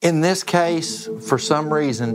In this case, for some reason,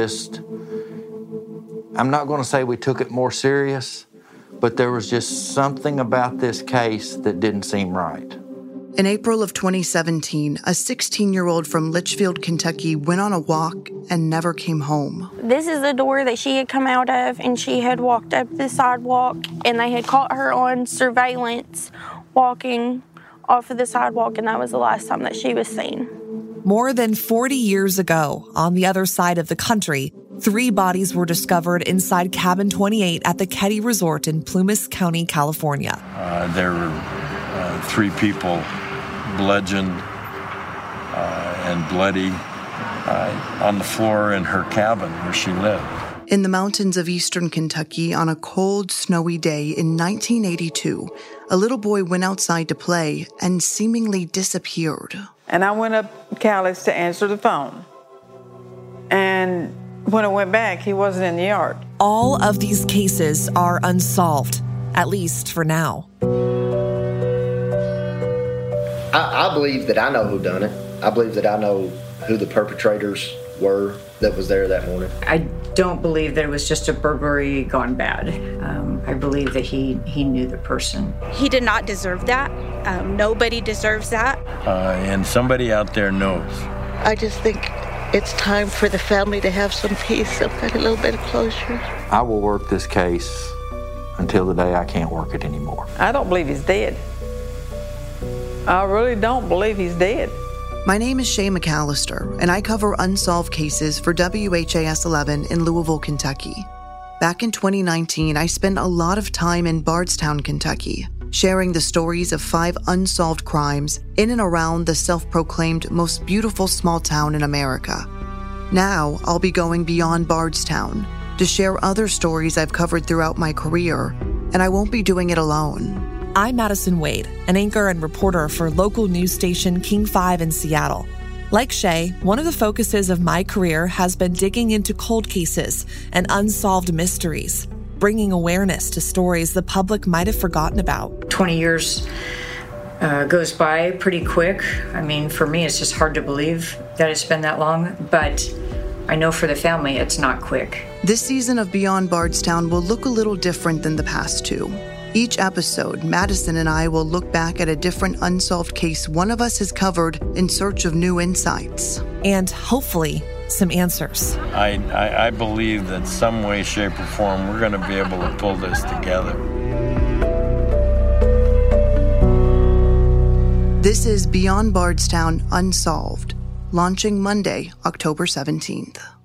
I'm not going to say we took it more serious, but there was just something about this case that didn't seem right. In April of 2017, a 16-year-old from Litchfield, Kentucky went on a walk and never came home. This is the door that she had come out of, and she had walked up the sidewalk, and they had caught her on surveillance walking off of the sidewalk, and that was the last time that she was seen. More than 40 years ago, on the other side of the country, 3 bodies were discovered inside Cabin 28 at the Ketty Resort in Plumas County, California. There were 3 people bludgeoned and bloody on the floor in her cabin where she lived. In the mountains of eastern Kentucky on a cold, snowy day in 1982, a little boy went outside to play and seemingly disappeared. And I went up Callis to answer the phone. And when I went back, he wasn't in the yard. All of these cases are unsolved, at least for now. I believe that I know who done it. I believe that I know who the perpetrators were that was there that morning. I don't believe that it was just a burglary gone bad. I believe that he knew the person. He did not deserve that. Nobody deserves that. And somebody out there knows. I just think it's time for the family to have some peace, some kind of little bit of closure. I will work this case until the day I can't work it anymore. I don't believe he's dead. I really don't believe he's dead. My name is Shay McAllister, and I cover unsolved cases for WHAS 11 in Louisville, Kentucky. Back in 2019, I spent a lot of time in Bardstown, Kentucky, sharing the stories of 5 unsolved crimes in and around the self-proclaimed most beautiful small town in America. Now, I'll be going beyond Bardstown to share other stories I've covered throughout my career, and I won't be doing it alone. I'm Madison Wade, an anchor and reporter for local news station King 5 in Seattle. Like Shay, one of the focuses of my career has been digging into cold cases and unsolved mysteries, bringing awareness to stories the public might have forgotten about. 20 years goes by pretty quick. I mean, for me, it's just hard to believe that it's been that long, but I know for the family, it's not quick. This season of Beyond Bardstown will look a little different than the past 2. Each episode, Madison and I will look back at a different unsolved case one of us has covered in search of new insights. And hopefully, some answers. I believe that some way, shape, or form, we're going to be able to pull this together. This is Beyond Bardstown Unsolved, launching Monday, October 17th.